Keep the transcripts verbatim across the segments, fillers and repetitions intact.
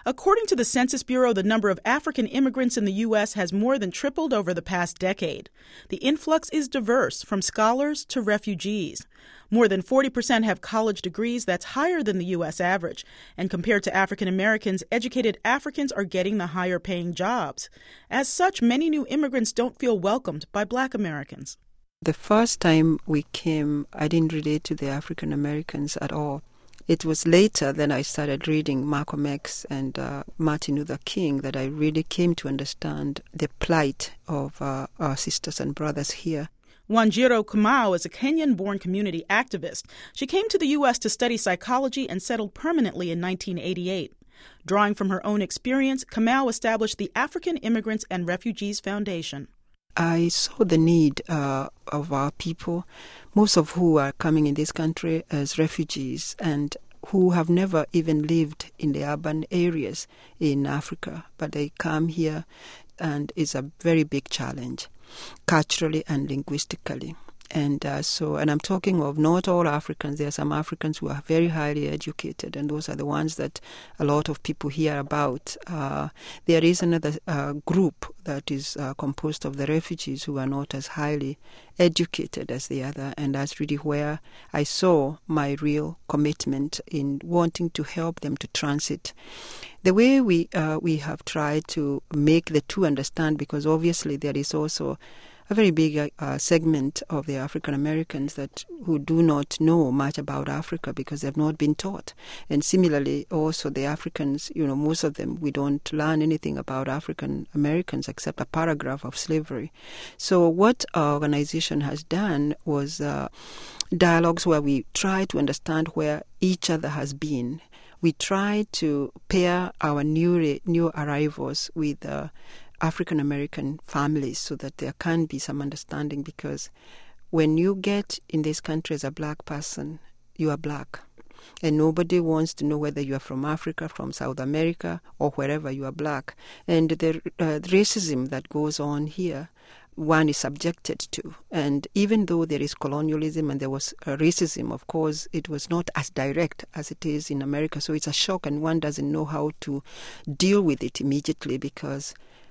According to the Census Bureau, the number of African immigrants in the U S has more than tripled over the past decade. The influx is diverse, from scholars to refugees. More than forty percent have college degrees. That's higher than the U S average. And compared to African Americans, educated Africans are getting the higher paying jobs. As such, many new immigrants don't feel welcomed by Black Americans. The first time we came, I didn't relate to the African Americans at all. It was later that I started reading Malcolm X and uh, Martin Luther King that I really came to understand the plight of uh, our sisters and brothers here. Wanjiru Kamau is a Kenyan-born community activist. She came to the U S to study psychology and settled permanently in nineteen eighty-eight. Drawing from her own experience, Kamau established the African Immigrants and Refugees Foundation. I saw the need uh, of our people, most of who are coming in this country as refugees and who have never even lived in the urban areas in Africa, but they come here and it's a very big challenge, culturally and linguistically. And uh, so, and I'm talking of not all Africans. There are some Africans who are very highly educated, and those are the ones that a lot of people hear about. Uh, there is another uh, group that is uh, composed of the refugees who are not as highly educated as the other, and that's really where I saw my real commitment in wanting to help them to transit. The way we uh, we have tried to make the two understand, because obviously there is also a very big uh, segment of the African Americans that who do not know much about Africa because they've not been taught. And similarly, also the Africans, you know, most of them, we don't learn anything about African Americans except a paragraph of slavery. So what our organization has done was uh, dialogues where we try to understand where each other has been. We try to pair our new new arrivals with uh, African-American families so that there can be some understanding, because when you get in this country as a Black person, you are Black. And nobody wants to know whether you are from Africa, from South America, or wherever you are Black. And the uh, racism that goes on here, one is subjected to. And even though there is colonialism and there was uh, racism, of course, it was not as direct as it is in America. So it's a shock, and one doesn't know how to deal with it immediately, because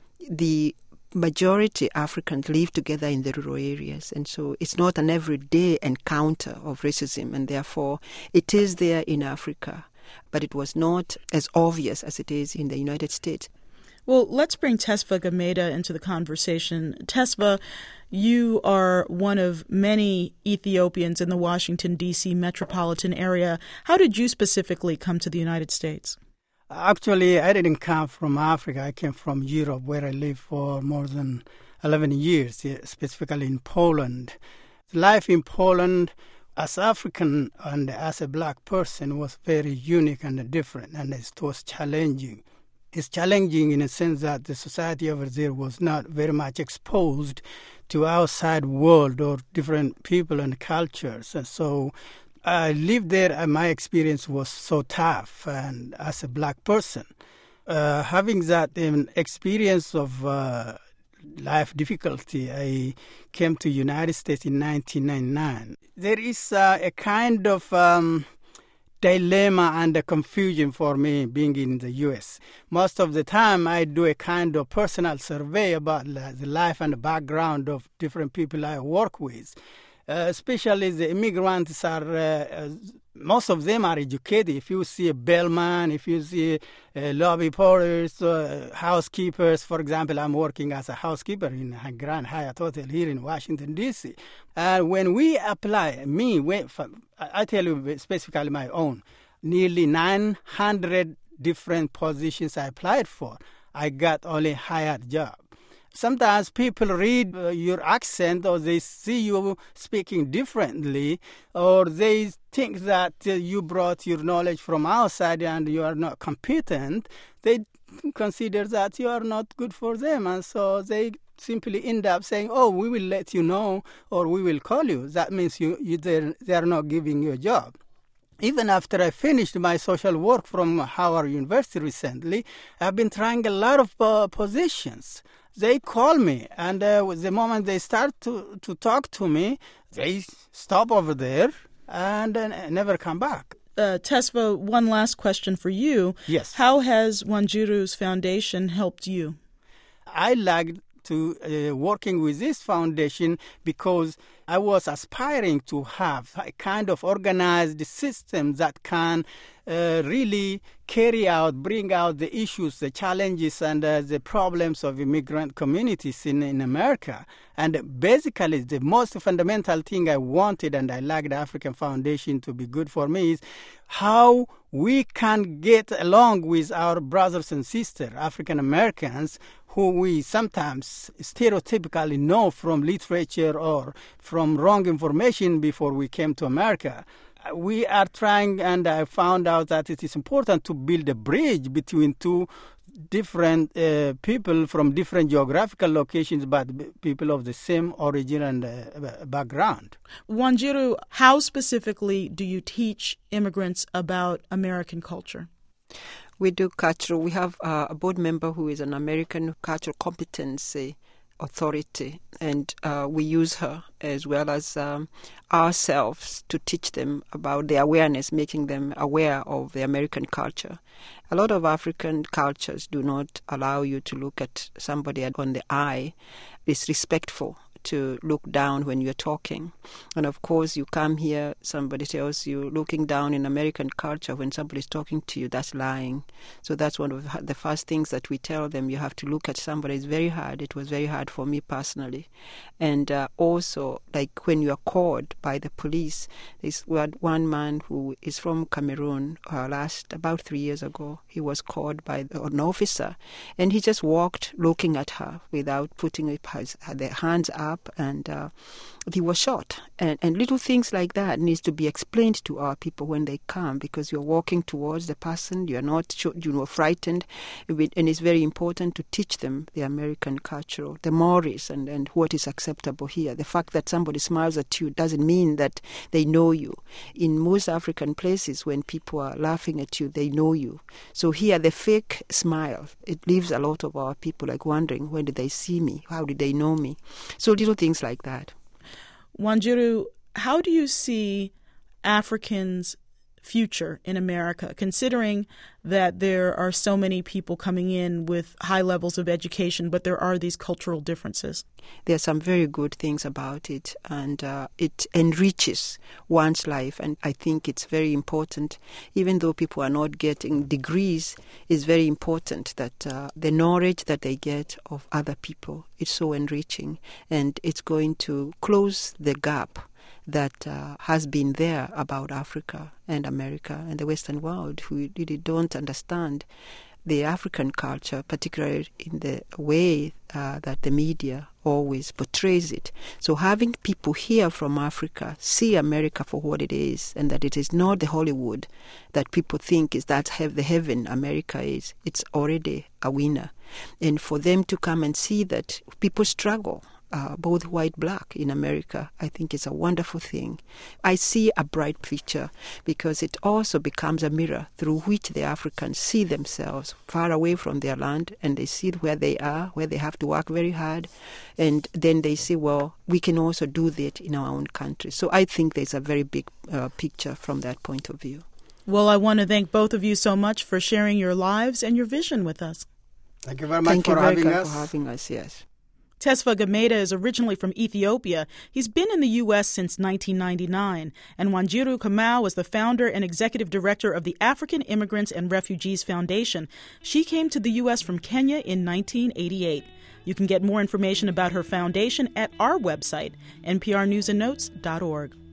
the majority Africans live together in the rural areas, and so it's not an everyday encounter of racism, and therefore it is there in Africa, but it was not as obvious as it is in the United States. Well, let's bring Tesfa Gameda into the conversation. Tesfa, you are one of many Ethiopians in the Washington, D C metropolitan area. How did you specifically come to the United States? Actually, I didn't come from Africa. I came from Europe, where I lived for more than eleven years, specifically in Poland. Life in Poland as African and as a Black person was very unique and different, and it was challenging. It's challenging in a sense that the society over there was not very much exposed to outside world or different people and cultures, and so I lived there, and my experience was so tough, and as a Black person, uh, having that um, experience of uh, life difficulty, I came to United States in nineteen ninety-nine. There is uh, a kind of um, dilemma and a confusion for me being in the U S. Most of the time, I do a kind of personal survey about the life and the background of different people I work with. Uh, especially the immigrants are, uh, uh, most of them are educated. If you see a bellman, if you see uh, lobby porters, uh, housekeepers, for example, I'm working as a housekeeper in a Grand Hyatt Hotel here in Washington, D C. Uh, when we apply, me, when, I tell you specifically my own, nearly nine hundred different positions I applied for, I got only hired job. Sometimes people read uh, your accent, or they see you speaking differently, or they think that uh, you brought your knowledge from outside and you are not competent. They consider that you are not good for them, and so they simply end up saying, oh, we will let you know, or we will call you. That means you, you they are not giving you a job. Even after I finished my social work from Howard University recently, I've been trying a lot of uh, positions. They call me, and uh, the moment they start to, to talk to me, they stop over there and uh, never come back. Uh, Tesfa, one last question for you. Yes. How has Wanjiru's foundation helped you? I like to uh, working with this foundation because I was aspiring to have a kind of organized system that can uh, really carry out, bring out the issues, the challenges, and uh, the problems of immigrant communities in, in America. And basically, the most fundamental thing I wanted, and I like the African Foundation to be good for me, is how we can get along with our brothers and sisters, African Americans, who we sometimes stereotypically know from literature or from wrong information before we came to America. We are trying, and I found out that it is important to build a bridge between two different uh, people from different geographical locations, but people of the same origin and uh, background. Wanjiru, how specifically do you teach immigrants about American culture? We do cultural. We have uh, a board member who is an American cultural competency authority, and uh, we use her as well as um, ourselves to teach them about the awareness, making them aware of the American culture. A lot of African cultures do not allow you to look at somebody on the eye. It's respectful to look down when you're talking. And of course, you come here, somebody tells you, looking down in American culture when somebody's talking to you, that's lying. So that's one of the first things that we tell them. You have to look at somebody. It's very hard. It was very hard for me personally. And uh, also, like when you are called by the police, there's one man who is from Cameroon, uh, last, about three years ago, he was called by an officer, and he just walked looking at her without putting his, the hands up, and uh, he was shot. And, and little things like that needs to be explained to our people when they come, because you're walking towards the person, you're not you know frightened, and it's very important to teach them the American culture, the mores, and, and what is acceptable here. The fact that somebody smiles at you doesn't mean that they know you. In most African places, when people are laughing at you, they know you. So here, the fake smile, it leaves a lot of our people like wondering, when did they see me? How did they know me? So little things like that. Wanjiru, how do you see Africans' future in America, considering that there are so many people coming in with high levels of education, but there are these cultural differences? There are some very good things about it, and uh, it enriches one's life. And I think it's very important, even though people are not getting degrees, it's very important that uh, the knowledge that they get of other people is so enriching, and it's going to close the gap that uh, has been there about Africa and America and the Western world, who really don't understand the African culture, particularly in the way uh, that the media always portrays it. So having people here from Africa see America for what it is, and that it is not the Hollywood that people think is that have the heaven America is. It's already a winner. And for them to come and see that people struggle, Uh, both white, black in America, I think it's a wonderful thing. I see a bright future because it also becomes a mirror through which the Africans see themselves far away from their land, and they see where they are, where they have to work very hard, and then they say, well, we can also do that in our own country. So I think there's a very big uh, picture from that point of view. Well, I want to thank both of you so much for sharing your lives and your vision with us. Thank you very much Thank for you very having much us. for having us, yes. Tesfa Gameda is originally from Ethiopia. He's been in the U S since nineteen ninety-nine, and Wanjiru Kamau is the founder and executive director of the African Immigrants and Refugees Foundation. She came to the U S from Kenya in nineteen eighty-eight. You can get more information about her foundation at our website, n p r news and notes dot org.